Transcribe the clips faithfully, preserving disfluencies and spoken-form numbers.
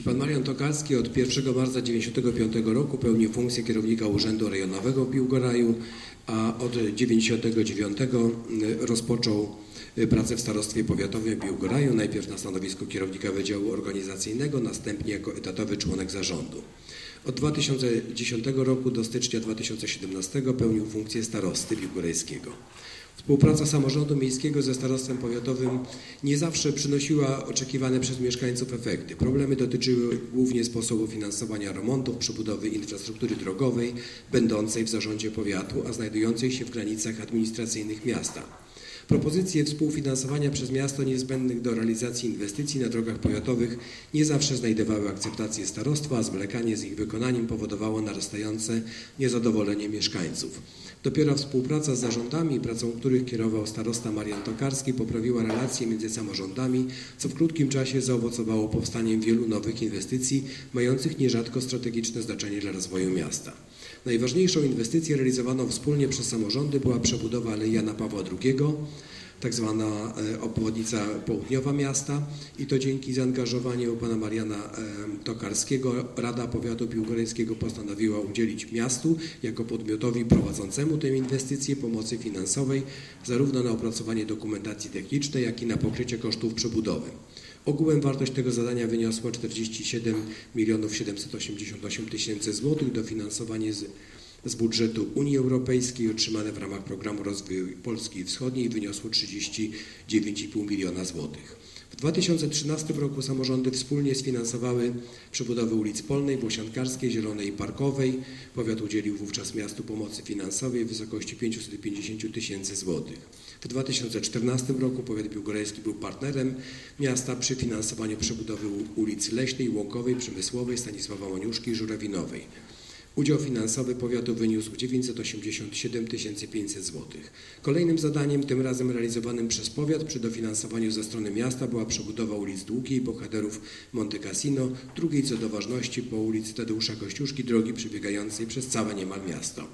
Pan Marian Tokarski od pierwszego marca tysiąc dziewięćset dziewięćdziesiątego piątego roku pełnił funkcję kierownika Urzędu Rejonowego w Biłgoraju, a od tysiąc dziewięćset dziewięćdziesiątego dziewiątego rozpoczął pracę w Starostwie Powiatowym w Biłgoraju, najpierw na stanowisku kierownika Wydziału Organizacyjnego, następnie jako etatowy członek zarządu. Od dwa tysiące dziesiątego roku do stycznia dwa tysiące siedemnastego pełnił funkcję starosty biłgorajskiego. Współpraca samorządu miejskiego ze starostwem powiatowym nie zawsze przynosiła oczekiwane przez mieszkańców efekty. Problemy dotyczyły głównie sposobu finansowania remontów, przebudowy infrastruktury drogowej będącej w zarządzie powiatu, a znajdującej się w granicach administracyjnych miasta. Propozycje współfinansowania przez miasto niezbędnych do realizacji inwestycji na drogach powiatowych nie zawsze znajdowały akceptację starostwa, a zwlekanie z ich wykonaniem powodowało narastające niezadowolenie mieszkańców. Dopiero współpraca z zarządami, pracą których kierował starosta Marian Tokarski, poprawiła relacje między samorządami, co w krótkim czasie zaowocowało powstaniem wielu nowych inwestycji, mających nierzadko strategiczne znaczenie dla rozwoju miasta. Najważniejszą inwestycją realizowaną wspólnie przez samorządy była przebudowa Alei Jana Pawła drugiego, tak zwana obwodnica południowa miasta, i to dzięki zaangażowaniu pana Mariana Tokarskiego Rada Powiatu Biłgorajskiego postanowiła udzielić miastu jako podmiotowi prowadzącemu tę inwestycję pomocy finansowej zarówno na opracowanie dokumentacji technicznej, jak i na pokrycie kosztów przebudowy. Ogółem wartość tego zadania wyniosła czterdzieści siedem milionów siedemset osiemdziesiąt osiem tysięcy złotych, dofinansowanie z, z budżetu Unii Europejskiej otrzymane w ramach Programu Rozwoju Polski Wschodniej wyniosło trzydzieści dziewięć i pół miliona złotych. W dwa tysiące trzynastym roku samorządy wspólnie sfinansowały przebudowę ulic Polnej, Włosiankarskiej, Zielonej i Parkowej. Powiat udzielił wówczas miastu pomocy finansowej w wysokości pięćset pięćdziesiąt tysięcy złotych. W dwa tysiące czternastym roku powiat biłgorajski był partnerem miasta przy finansowaniu przebudowy ulic Leśnej, Łąkowej, Przemysłowej, Stanisława Moniuszki i Żurawinowej. Udział finansowy powiatu wyniósł dziewięćset osiemdziesiąt siedem tysięcy pięćset złotych. Kolejnym zadaniem, tym razem realizowanym przez powiat przy dofinansowaniu ze strony miasta, była przebudowa ulic Długiej, Bohaterów Monte Cassino, drugiej co do ważności po ulicy Tadeusza Kościuszki, drogi przebiegającej przez całe niemal miasto.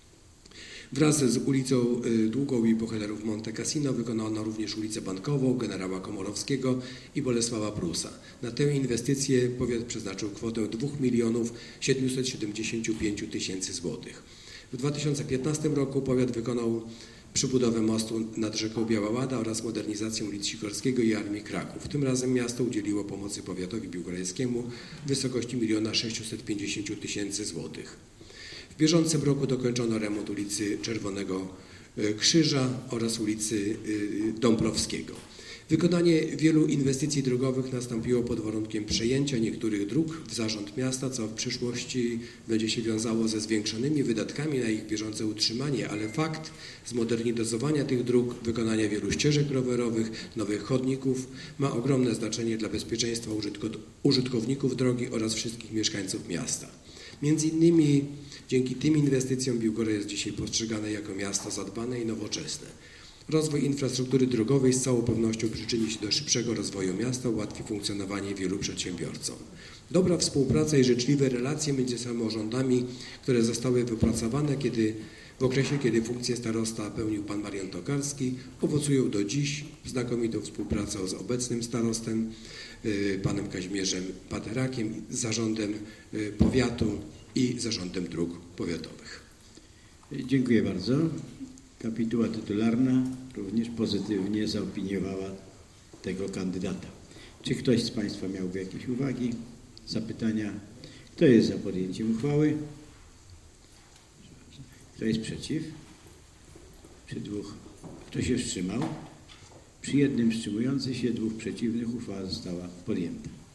Wraz z ulicą Długą i Bohaterów Monte Cassino wykonano również ulicę Bankową, Generała Komorowskiego i Bolesława Prusa. Na tę inwestycję powiat przeznaczył kwotę dwa miliony siedemset siedemdziesiąt pięć tysięcy złotych. W dwa tysiące piętnastym roku powiat wykonał przebudowę mostu nad rzeką Biała Łada oraz modernizację ulic Sikorskiego i Armii Kraków. Tym razem miasto udzieliło pomocy powiatowi biłgorajskiemu w wysokości jeden sześćset pięćdziesiąt tysięcy złotych. W bieżącym roku dokończono remont ulicy Czerwonego Krzyża oraz ulicy Dąbrowskiego. Wykonanie wielu inwestycji drogowych nastąpiło pod warunkiem przejęcia niektórych dróg w zarząd miasta, co w przyszłości będzie się wiązało ze zwiększonymi wydatkami na ich bieżące utrzymanie, ale fakt zmodernizowania tych dróg, wykonania wielu ścieżek rowerowych, nowych chodników ma ogromne znaczenie dla bezpieczeństwa użytkowników drogi oraz wszystkich mieszkańców miasta. Między innymi dzięki tym inwestycjom Biłgoraj jest dzisiaj postrzegane jako miasto zadbane i nowoczesne. Rozwój infrastruktury drogowej z całą pewnością przyczyni się do szybszego rozwoju miasta, ułatwi funkcjonowanie wielu przedsiębiorcom. Dobra współpraca i życzliwe relacje między samorządami, które zostały wypracowane kiedy, w okresie, kiedy funkcję starosta pełnił pan Marian Tokarski, owocują do dziś znakomitą współpracą z obecnym starostem, panem Kazimierzem Paterakiem, z zarządem powiatu i zarządem dróg powiatowych. Dziękuję bardzo. Kapituła tytularna również pozytywnie zaopiniowała tego kandydata. Czy ktoś z państwa miałby jakieś uwagi, zapytania? Kto jest za podjęciem uchwały? Kto jest przeciw? Przy dwóch. Kto się wstrzymał? Przy jednym wstrzymującym się, dwóch przeciwnych uchwała została podjęta.